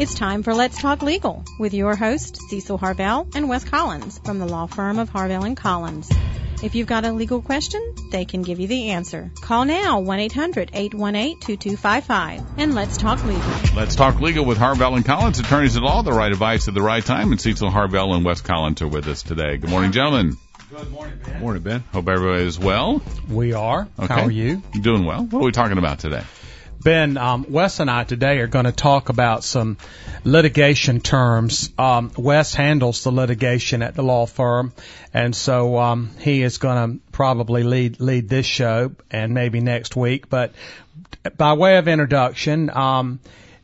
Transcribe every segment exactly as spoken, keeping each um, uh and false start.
It's time for Let's Talk Legal with your host, Cecil Harvell and Wes Collins from the law firm of Harvell and Collins. If you've got a legal question, they can give you the answer. Call now, one eight hundred, eight one eight, two two five five, and let's talk legal. Let's Talk Legal with Harvell and Collins, attorneys at law, the right advice at the right time, and Cecil Harvell and Wes Collins are with us today. Good morning, gentlemen. Good morning, Ben. Morning, Ben. Hope everybody is well. We are. Okay. How are you? Doing well. What are we talking about today? Ben, um, Wes and I today are going to talk about some litigation terms. Um, Wes handles the litigation at the law firm, and so um, he is going to probably lead lead this show and maybe next week. But by way of introduction, um,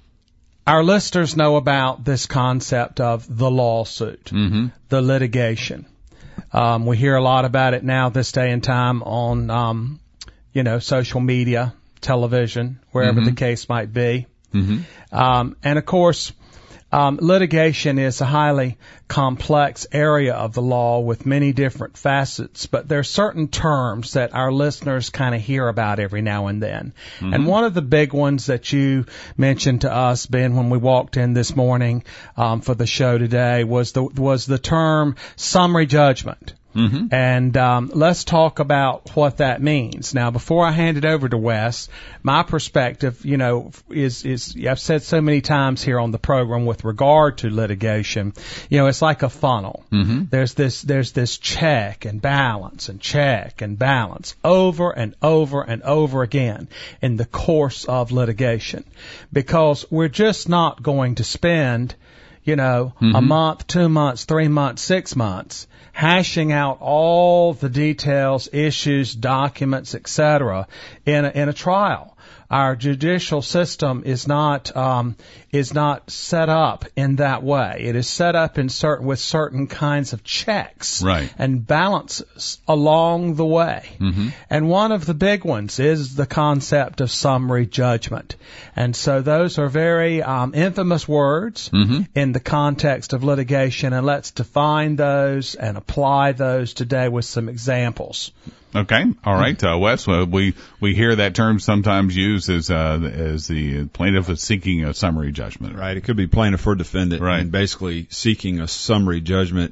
our listeners know about this concept of the lawsuit, mm-hmm. the litigation. Um, we hear a lot about it now this day and time on, um, you know, social media, television, wherever mm-hmm. the case might be. Mm-hmm. Um, and of course, um, litigation is a highly complex area of the law with many different facets, but there are certain terms that our listeners kind of hear about every now and then. Mm-hmm. And one of the big ones that you mentioned to us, Ben, when we walked in this morning um, for the show today was the was the term summary judgment. Mm-hmm. And um, let's talk about what that means. Now, before I hand it over to Wes, my perspective, you know, is, is I've said so many times here on the program with regard to litigation, you know, it's like a funnel. Mm-hmm. There's this there's this check and balance and check and balance over and over and over again in the course of litigation, because we're just not going to spend, you know, mm-hmm. a month, two months, three months, six months hashing out all the details, issues, documents, et cetera in a, in a trial. Our judicial system is not um, is not set up in that way. It is set up in certain with certain kinds of checks right. and balances along the way. Mm-hmm. And one of the big ones is the concept of summary judgment. And so those are very um, infamous words mm-hmm. in the context of litigation, and let's define those and apply those today with some examples. Okay, all right, uh, Wes. Uh, we we hear that term sometimes used as uh, as the plaintiff is seeking a summary judgment. Right. It could be plaintiff or defendant. Right. And basically, seeking a summary judgment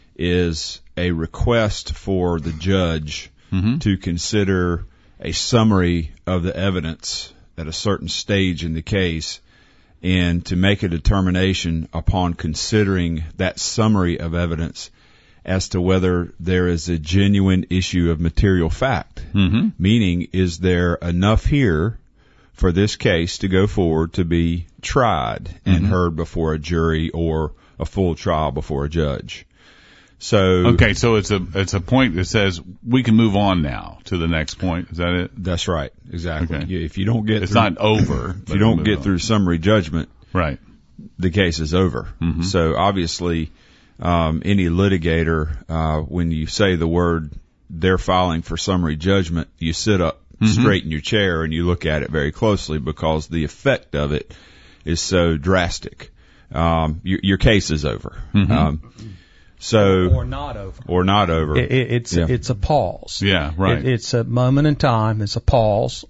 is a request for the judge mm-hmm. to consider a summary of the evidence at a certain stage in the case, and to make a determination upon considering that summary of evidence as to whether there is a genuine issue of material fact. Mm-hmm. Meaning, is there enough here for this case to go forward to be tried and mm-hmm. heard before a jury or a full trial before a judge? So okay, so it's a it's a point that says we can move on now to the next point. Is that it? That's right, exactly. Okay. If you don't get it's through, not over. If you don't get on. through summary judgment, right, the case is over. Mm-hmm. So obviously, um, any litigator, uh, when you say the word they're filing for summary judgment, you sit up mm-hmm. straight in your chair and you look at it very closely, because the effect of it is so drastic. Um, your, your case is over. Mm-hmm. Um, so or not over. Or not over. It, it, it's yeah. it's a pause. Yeah, right. It, it's a moment in time. It's a pause,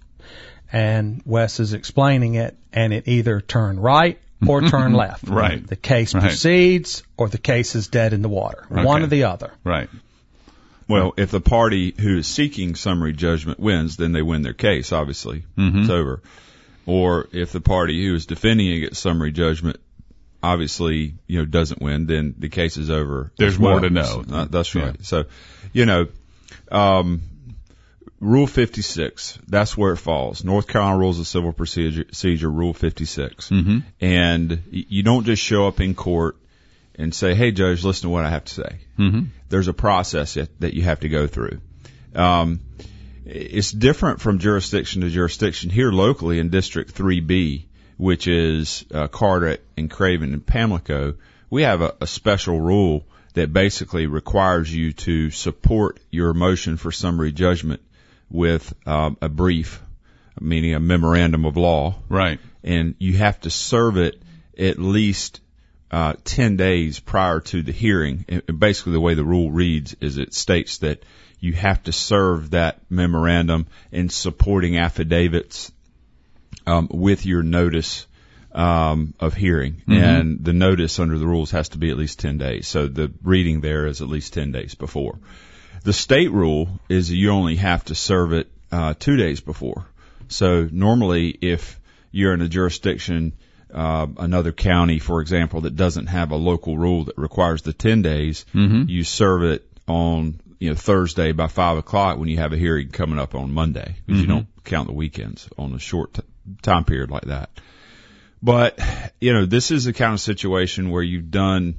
and Wes is explaining it, and it either turn right or turn left. Right. The case right. proceeds, or the case is dead in the water. Okay. One or the other. Right. Well, if the party who is seeking summary judgment wins, then they win their case, obviously. Mm-hmm. It's over. Or if the party who is defending against summary judgment obviously, you know, doesn't win, then the case is over. There's well. more to know. Uh, that's right. Yeah. So, you know, um, Rule fifty-six, that's where it falls. North Carolina Rules of Civil Procedure, procedure Rule fifty-six. Mm-hmm. And you don't just show up in court and say, hey, Judge, listen to what I have to say. Mm-hmm. There's a process that you have to go through. Um, it's different from jurisdiction to jurisdiction. Here locally in District three B, which is uh, Carteret and Craven and Pamlico, we have a, a special rule that basically requires you to support your motion for summary judgment with um, a brief, meaning a memorandum of law. Right. And you have to serve it at least uh, ten days prior to the hearing. And basically the way the rule reads is it states that you have to serve that memorandum and supporting affidavits um, with your notice um, of hearing, mm-hmm. and the notice under the rules has to be at least ten days. So the reading there is at least ten days before. The state rule is you only have to serve it uh, two days before. So normally, if you're in a jurisdiction, uh, another county, for example, that doesn't have a local rule that requires the ten days, mm-hmm. you serve it on you know Thursday by five o'clock when you have a hearing coming up on Monday, because mm-hmm. you don't count the weekends on a short t- time period like that. But, you know, this is the kind of situation where you've done,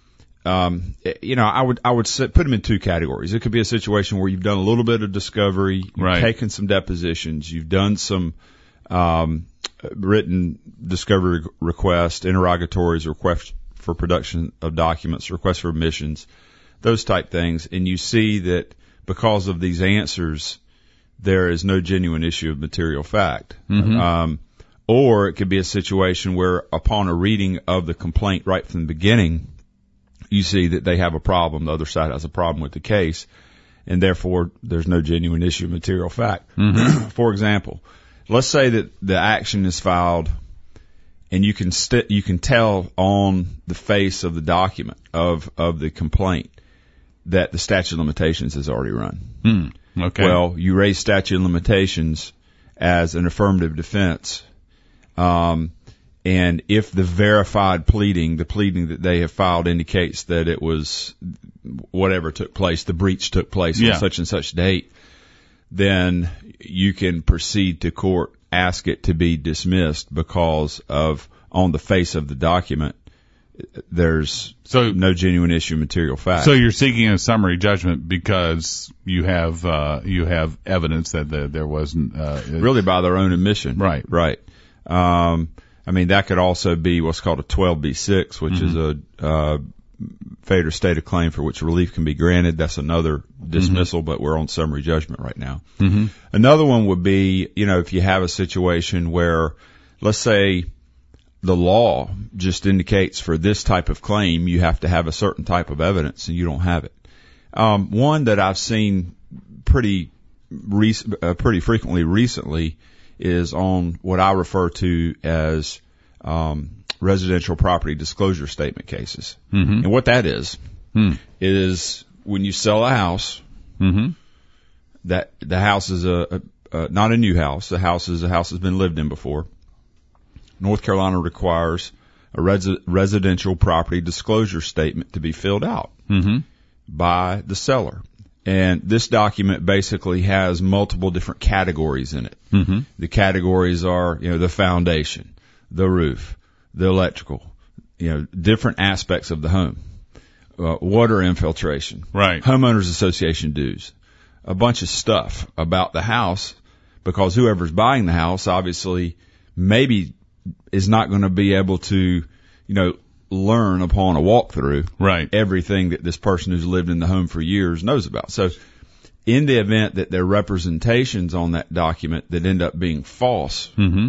um, you know, I would, I would sit, put them in two categories. It could be a situation where you've done a little bit of discovery, you've right. taken some depositions, you've done some, um, written discovery requests, interrogatories, requests for production of documents, requests for admissions, those type things. And you see that because of these answers, there is no genuine issue of material fact. Mm-hmm. Um, Or it could be a situation where upon a reading of the complaint right from the beginning, you see that they have a problem, the other side has a problem with the case, and therefore there's no genuine issue of material fact. Mm-hmm. For example, let's say that the action is filed and you can st- you can tell on the face of the document of, of the complaint that the statute of limitations has already run. Mm, okay. Well, you raise statute of limitations as an affirmative defense. Um, and if the verified pleading, the pleading that they have filed indicates that it was whatever took place, the breach took place yeah. on such and such date, then you can proceed to court, ask it to be dismissed because of, on the face of the document, there's so, no genuine issue of material fact. So you're seeking a summary judgment because you have, uh, you have evidence that the, there wasn't, uh, really by their own admission. Right. Right. Um, I mean, that could also be what's called a twelve B six, which mm-hmm. is a, uh, failure to state a claim for which relief can be granted. That's another dismissal, mm-hmm. but we're on summary judgment right now. Mm-hmm. Another one would be, you know, if you have a situation where, let's say, the law just indicates for this type of claim you have to have a certain type of evidence and you don't have it. Um, one that I've seen pretty, rec- uh, pretty frequently recently is on what I refer to as um, residential property disclosure statement cases. Mm-hmm. And what that is, mm. is when you sell a house, mm-hmm. that the house is a, a, a not a new house. The house is a house that's been lived in before. North Carolina requires a res- residential property disclosure statement to be filled out mm-hmm. by the seller. And this document basically has multiple different categories in it. Mm-hmm. The categories are, you know, the foundation, the roof, the electrical, you know, different aspects of the home, uh, water infiltration, right, homeowners association dues, a bunch of stuff about the house, because whoever's buying the house obviously maybe is not going to be able to, you know, learn upon a walkthrough right. everything that this person who's lived in the home for years knows about. So in the event that there are representations on that document that end up being false, mm-hmm.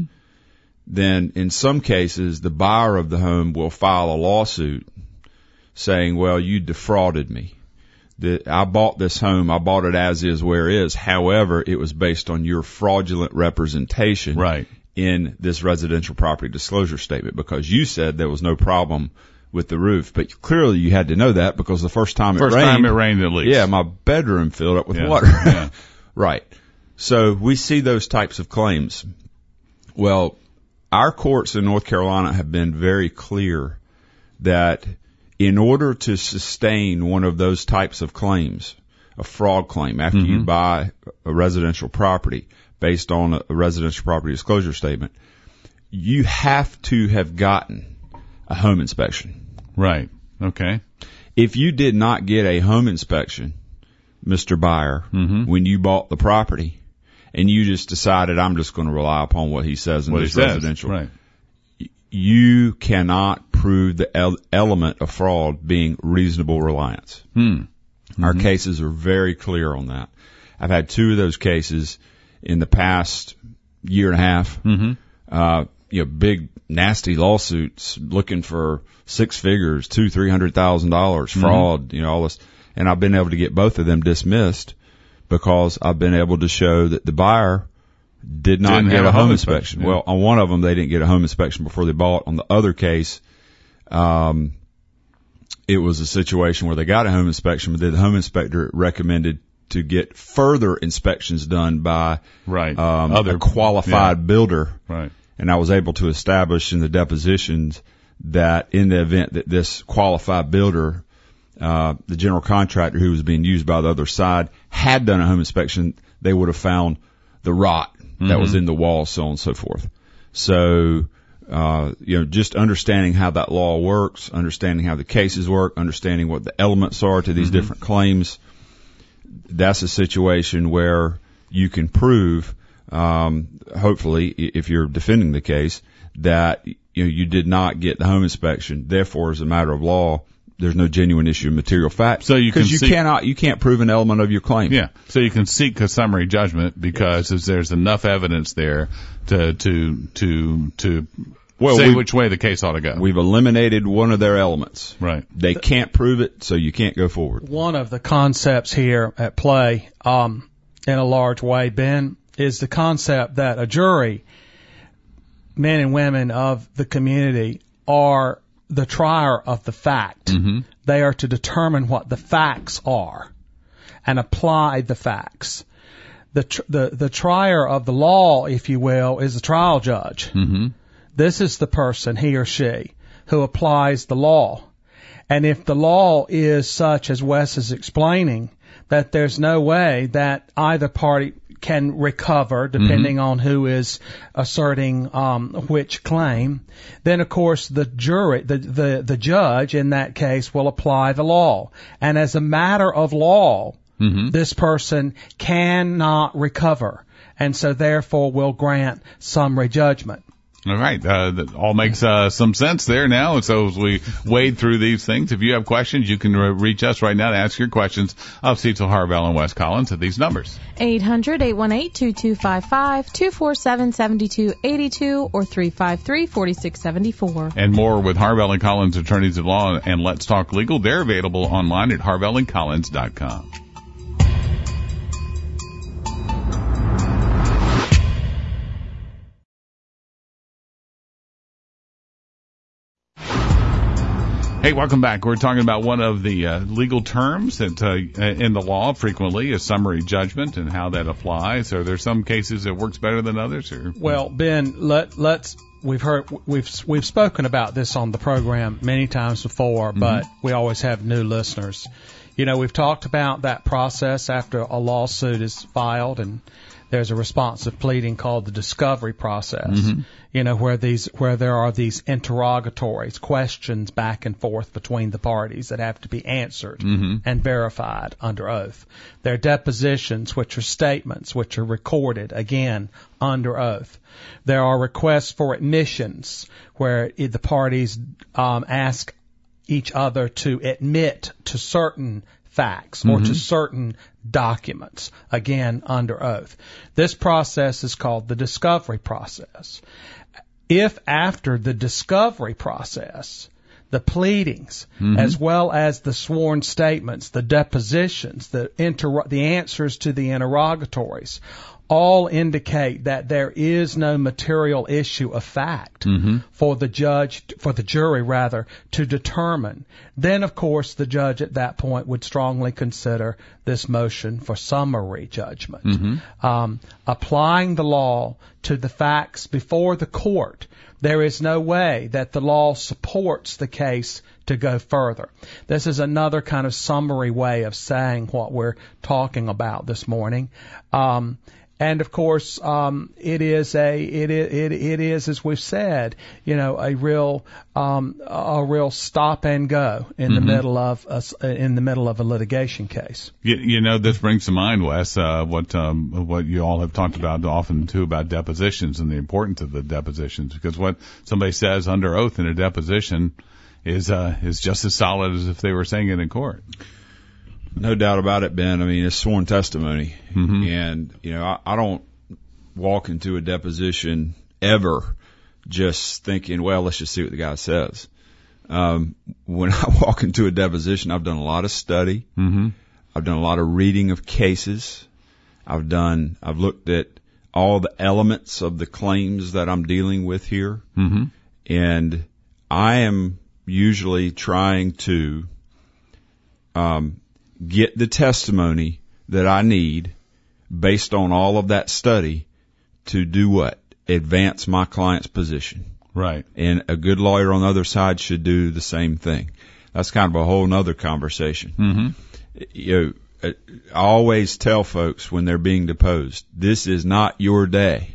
then in some cases the buyer of the home will file a lawsuit saying, well, you defrauded me. The, I bought this home, I bought it as is where it is. However, it was based on your fraudulent representation. Right. in this residential property disclosure statement, because you said there was no problem with the roof, but clearly you had to know that because the first time it first rained, time it rained at least, yeah, my bedroom filled up with yeah. water. Yeah. Right. So we see those types of claims. Well, our courts in North Carolina have been very clear that in order to sustain one of those types of claims, a fraud claim after mm-hmm. you buy a residential property, based on a residential property disclosure statement, you have to have gotten a home inspection. Right. Okay. If you did not get a home inspection, Mister Buyer, mm-hmm. when you bought the property, and you just decided, I'm just going to rely upon what he says in what this he residential, says. Right. you cannot prove the el- element of fraud being reasonable reliance. Hmm. Mm-hmm. Our cases are very clear on that. I've had two of those cases in the past year and a half, mm-hmm. uh, you know, big nasty lawsuits looking for six figures, two, three hundred thousand dollars, fraud, mm-hmm. you know, all this. And I've been able to get both of them dismissed because I've been able to show that the buyer did not Didn't get have a a home home inspection. inspection, yeah. Well, on one of them, they didn't get a home inspection before they bought. On the other case, um, it was a situation where they got a home inspection, but the home inspector recommended to get further inspections done by Right. um, Other- a qualified yeah. builder. Right. And I was able to establish in the depositions that in the event that this qualified builder, uh, the general contractor who was being used by the other side, had done a home inspection, they would have found the rot that Mm-hmm. was in the wall, so on and so forth. So, uh, you know, just understanding how that law works, understanding how the cases work, understanding what the elements are to these Mm-hmm. different claims, that's a situation where you can prove, um, hopefully, i- if you're defending the case, that you know you did not get the home inspection. Therefore, as a matter of law, there's no genuine issue of material fact. So you can because you seek- cannot, you can't prove an element of your claim. Yeah. So you can seek a summary judgment because if there's enough evidence there to to to to Well, say we- which way the case ought to go. We've eliminated one of their elements. Right. They can't prove it, so you can't go forward. One of the concepts here at play, um, in a large way, Ben, is the concept that a jury, men and women of the community, are the trier of the fact. Mm-hmm. They are to determine what the facts are and apply the facts. The tr- the the trier of the law, if you will, is the trial judge. Mm-hmm. This is the person, he or she, who applies the law. And if the law is such as Wes is explaining, that there's no way that either party can recover, depending on who is asserting um, which claim, then of course the jury, the, the the judge in that case will apply the law. And as a matter of law, Mm-hmm. this person cannot recover, and so therefore will grant summary judgment. All right. Uh, that all makes uh, some sense there now. And so as we wade through these things, if you have questions, you can uh, reach us right now to ask your questions of Cecil Harvell and Wes Collins at these numbers. eight hundred, eight one eight, two two five five, two four seven, seven two eight two, or three five three, four six seven four. And more with Harvell and Collins, attorneys at law, and Let's Talk Legal. They're available online at harvell and collins dot com. Hey, welcome back. We're talking about one of the uh, legal terms that uh, in the law frequently is summary judgment and how that applies. Are there some cases that works better than others? Or Well, Ben, let let's we've heard we've we've spoken about this on the program many times before, but we always have new listeners. You know, we've talked about that process after a lawsuit is filed, and there's a responsive pleading called the discovery process. Mm-hmm. You know, where these where there are these interrogatories, questions back and forth between the parties that have to be answered Mhm. and verified under oath. There are depositions, which are statements, which are recorded again under oath. There are requests for admissions, where i- the parties um, ask each other to admit to certain facts or to certain documents, again under oath. This process is called the discovery process. If after the discovery process, the pleadings, as well as the sworn statements, the depositions, the inter- the answers to the interrogatories, all indicate that there is no material issue of fact Mm-hmm. for the judge, for the jury rather, to determine, then of course the judge at that point would strongly consider this motion for summary judgment. Mm-hmm. Um, applying the law to the facts before the court, there is no way that the law supports the case to go further. This is another kind of summary way of saying what we're talking about this morning. Um, And of course, um, it is a it is it, it is as we've said, you know, a real um, a real stop and go in the middle of a, in the middle of a litigation case. You, you know, this brings to mind, Wes, uh, what um, what you all have talked about often too about depositions and the importance of the depositions, because what somebody says under oath in a deposition is uh, is just as solid as if they were saying it in court. No doubt about it, Ben. I mean, it's sworn testimony. Mm-hmm. And, you know, I, I don't walk into a deposition ever just thinking, well, let's just see what the guy says. Um, when I walk into a deposition, I've done a lot of study. Mm-hmm. I've done a lot of reading of cases. I've done, I've looked at all the elements of the claims that I'm dealing with here. Mm-hmm. And I am usually trying to um, get the testimony that I need based on all of that study to do what? Advance my client's position. Right. And a good lawyer on the other side should do the same thing. That's kind of a whole nother conversation. Mm-hmm. You know, I always tell folks when they're being deposed, this is not your day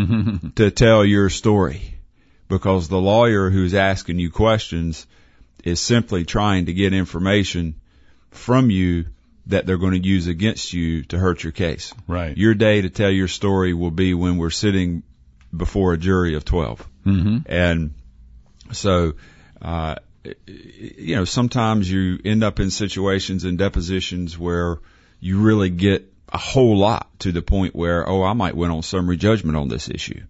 to tell your story, because the lawyer who's asking you questions is simply trying to get information from you that they're going to use against you to hurt your case. Right. Your day to tell your story will be when we're sitting before a jury of twelve. Mm-hmm. And so, uh, you know, sometimes you end up in situations and depositions where you really get a whole lot to the point where, oh, I might win on summary judgment on this issue.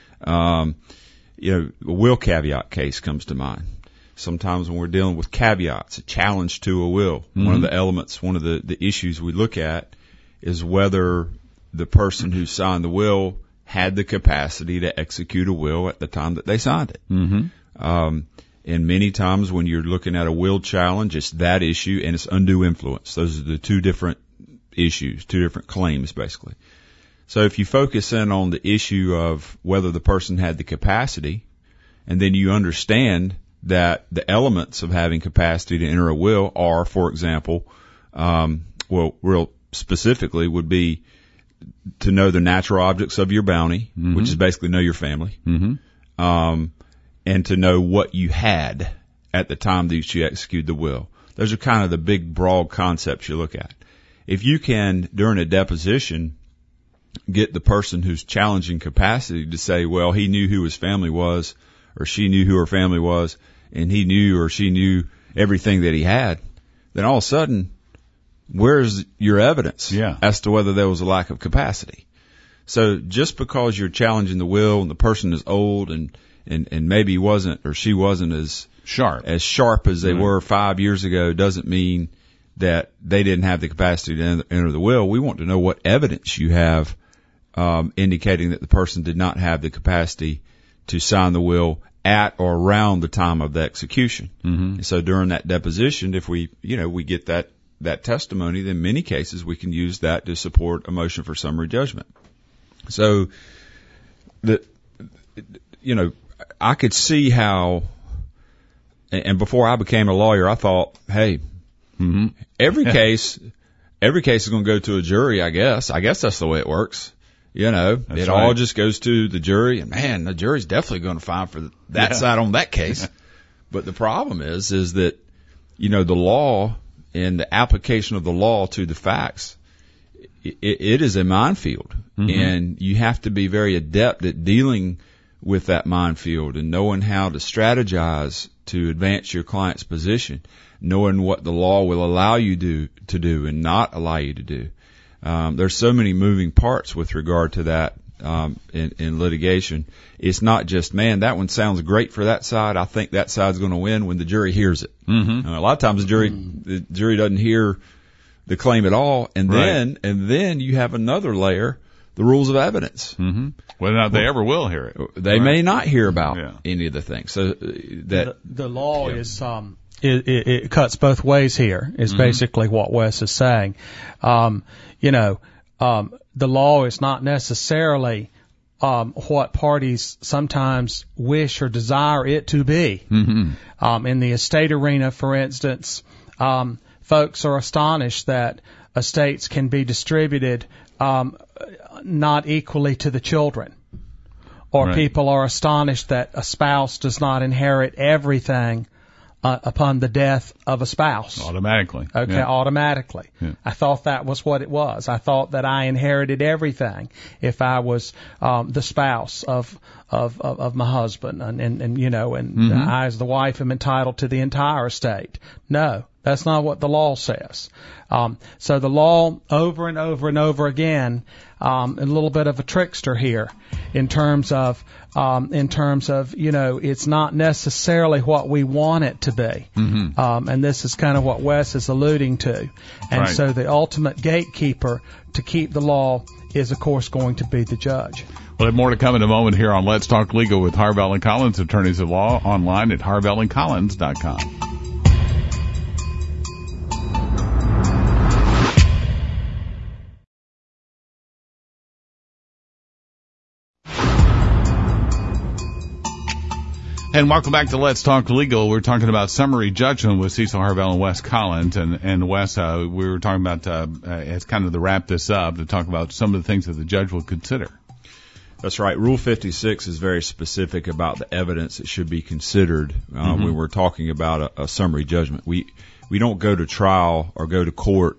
Um, you know, a will caveat case comes to mind. Sometimes when we're dealing with caveats, a challenge to a will, mm-hmm. one of the elements, one of the, the issues we look at is whether the person who signed the will had the capacity to execute a will at the time that they signed it. Mm-hmm. Um, and many times when you're looking at a will challenge, it's that issue and it's undue influence. Those are the two different issues, two different claims, basically. So if you focus in on the issue of whether the person had the capacity, and then you understand that the elements of having capacity to enter a will are, for example, um, well, real specifically would be to know the natural objects of your bounty, mm-hmm. which is basically know your family, mm-hmm. um, and to know what you had at the time that you execute the will. Those are kind of the big, broad concepts you look at. If you can, during a deposition, get the person who's challenging capacity to say, well, he knew who his family was, or she knew who her family was, and he knew or she knew everything that he had, then all of a sudden, where's your evidence yeah. as to whether there was a lack of capacity? So just because you're challenging the will and the person is old and, and, and maybe he wasn't or she wasn't as sharp as sharp as they mm-hmm. were five years ago doesn't mean that they didn't have the capacity to enter the will. We want to know what evidence you have um, indicating that the person did not have the capacity to sign the will at or around the time of the execution. Mm-hmm. So during that deposition, if we, you know, we get that, that testimony, then in many cases we can use that to support a motion for summary judgment. So the, you know, I could see how, and before I became a lawyer, I thought, hey, mm-hmm. every case, every case is going to go to a jury, I guess. I guess that's the way it works. You know, That's it right. all just goes to the jury, and man, the jury's definitely going to find for that yeah. side on that case. But the problem is, is that, you know, the law and the application of the law to the facts, it, it is a minefield, mm-hmm. and you have to be very adept at dealing with that minefield and knowing how to strategize to advance your client's position, knowing what the law will allow you do, to do and not allow you to do. Um, there's so many moving parts with regard to that um, in, in litigation. It's not just, man, that one sounds great for that side. I think that side's going to win when the jury hears it. Mm-hmm. Uh, a lot of times the jury mm-hmm. the jury doesn't hear the claim at all, and right. then and then you have another layer, the rules of evidence. Mm-hmm. Whether or not they ever will hear it, they right. may not hear about yeah. any of the things. So uh, that the, the law yeah. is um it, it, it cuts both ways here. Is Mm-hmm. basically what Wes is saying. Um, you know. Um, the law is not necessarily um, what parties sometimes wish or desire it to be. Mm-hmm. Um, in the estate arena, for instance, um, folks are astonished that estates can be distributed um, not equally to the children. Or right. people are astonished that a spouse does not inherit everything Uh, upon the death of a spouse. Automatically. Okay, yeah. automatically. Yeah. I thought that was what it was. I thought that I inherited everything if I was um, the spouse of of, of, of my husband, and, and, and you know, and mm-hmm. I as the wife am entitled to the entire estate. No, That's not what the law says. Um, so the law, over and over and over again, um, a little bit of a trickster here, in terms of, um, in terms of, you know, it's not necessarily what we want it to be. Mm-hmm. Um, and this is kind of what Wes is alluding to. And Right. so the ultimate gatekeeper to keep the law is, of course, going to be the judge. We'll have more to come in a moment here on Let's Talk Legal with Harvell and Collins, attorneys at law, online at harvell and collins dot com. And welcome back to Let's Talk Legal. We're talking about summary judgment with Cecil Harvell and Wes Collins. And, and Wes, uh, we were talking about, uh, uh, as kind of to wrap this up, to talk about some of the things that the judge will consider. That's right. Rule fifty-six is very specific about the evidence that should be considered uh, Mm-hmm. when we're talking about a, a summary judgment. We we don't go to trial or go to court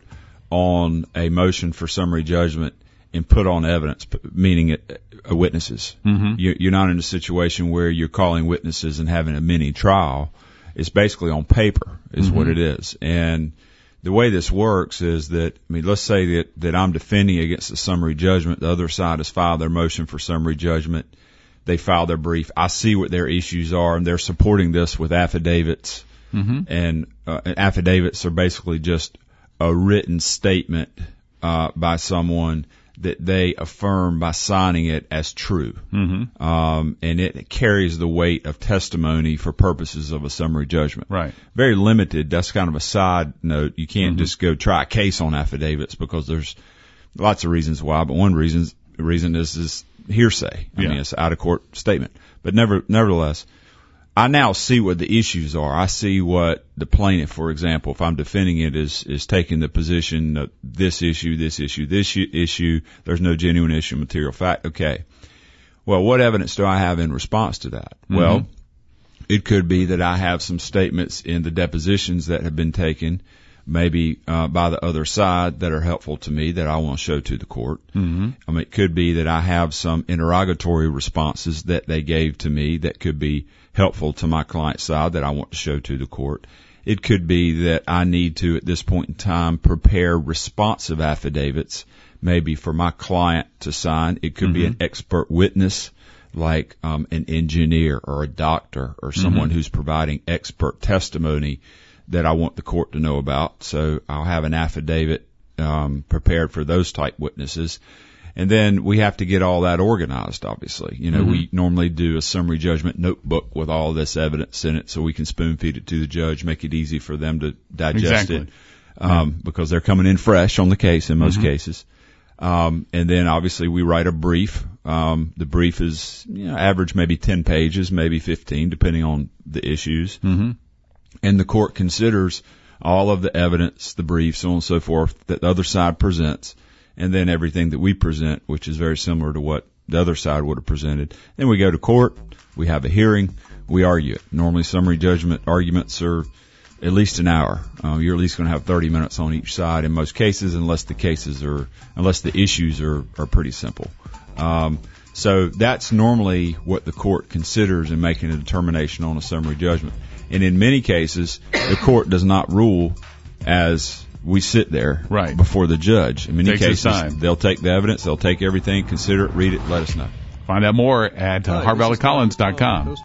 on a motion for summary judgment and put on evidence, p- meaning it, uh, witnesses. Mm-hmm. You, you're not in a situation where you're calling witnesses and having a mini trial. It's basically on paper is Mm-hmm. what it is. And the way this works is that, I mean, let's say that, that I'm defending against the summary judgment. The other side has filed their motion for summary judgment. They file their brief. I see what their issues are, and they're supporting this with affidavits. Mm-hmm. And, uh, and affidavits are basically just a written statement uh, by someone that they affirm by signing it as true. Mm-hmm. Um, and it carries the weight of testimony for purposes of a summary judgment. Right. Very limited. That's kind of a side note. You can't Mm-hmm. just go try a case on affidavits because there's lots of reasons why, but one reason, reason is, is hearsay. I Yeah. mean, it's an out of court statement. But never, nevertheless, I now see what the issues are. I see what the plaintiff, for example, if I'm defending it, is is taking the position that this issue, this issue, this issue, there's no genuine issue, material fact. Okay. Well, what evidence do I have in response to that? Mm-hmm. Well, it could be that I have some statements in the depositions that have been taken, maybe uh, by the other side, that are helpful to me that I want to show to the court. Mm-hmm. I mean, it could be that I have some interrogatory responses that they gave to me that could be helpful to my client's side that I want to show to the court. It could be that I need to, at this point in time, prepare responsive affidavits, maybe for my client to sign. It could Mm-hmm. be an expert witness, like um, an engineer or a doctor or someone Mm-hmm. who's providing expert testimony that I want the court to know about. So I'll have an affidavit um, prepared for those type witnesses. And then we have to get all that organized, obviously. You know, Mm-hmm. we normally do a summary judgment notebook with all this evidence in it so we can spoon feed it to the judge, make it easy for them to digest Exactly. it, um, because they're coming in fresh on the case in most Mhm. cases. Um, and then obviously we write a brief. Um, the brief is, you know, average maybe ten pages, maybe fifteen, depending on the issues. Mm-hmm. And the court considers all of the evidence, the brief, so on and so forth, that the other side presents, and then everything that we present, which is very similar to what the other side would have presented. Then we go to court, we have a hearing, we argue it. Normally summary judgment arguments are at least an hour. Uh, you're at least going to have thirty minutes on each side in most cases, unless the cases are, unless the issues are, are pretty simple. Um, so that's normally what the court considers in making a determination on a summary judgment. And in many cases, the court does not rule as we sit there Right. before the judge. In many Takes his cases, time. they'll take the evidence, they'll take everything, consider it, read it, let us know. Find out more at uh, harvell and collins dot com.